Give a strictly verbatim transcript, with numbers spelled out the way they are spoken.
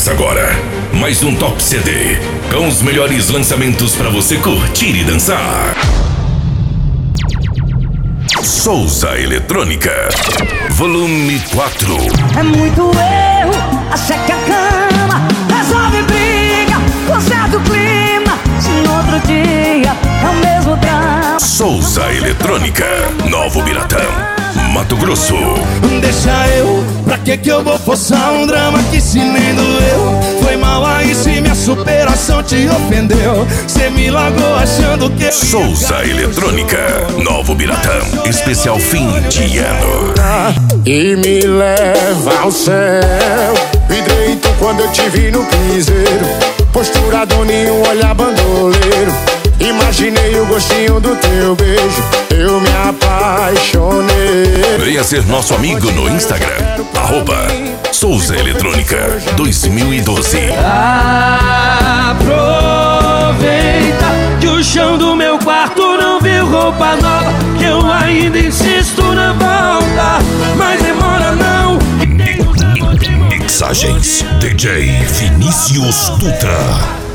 Começa agora mais um Top C D, com os melhores lançamentos pra você curtir e dançar. Souza Eletrônica, volume quatro. É muito erro, achar que a cama resolve briga, conserta o clima, se no outro dia é o mesmo drama. Souza Eletrônica, Novo Biratã, Mato Grosso. Deixa eu, pra que que eu vou forçar um drama que se nem doeu? Foi mal aí se minha superação te ofendeu. Cê me largou achando que... Souza Eletrônica, Novo Biratã, especial fim de ano. E me leva ao céu. Vidreito quando eu te vi no piseiro, postura doninho, olhar bandoleiro. Imaginei o gostinho do teu beijo, eu me apaixonei. Venha ser nosso amigo no Instagram, arroba Souza Eletrônica dois mil e doze. Aproveita que o chão do meu quarto não viu roupa nova, que eu ainda insisto na volta, mas demora não. Mixagens D J Vinícius Dutra.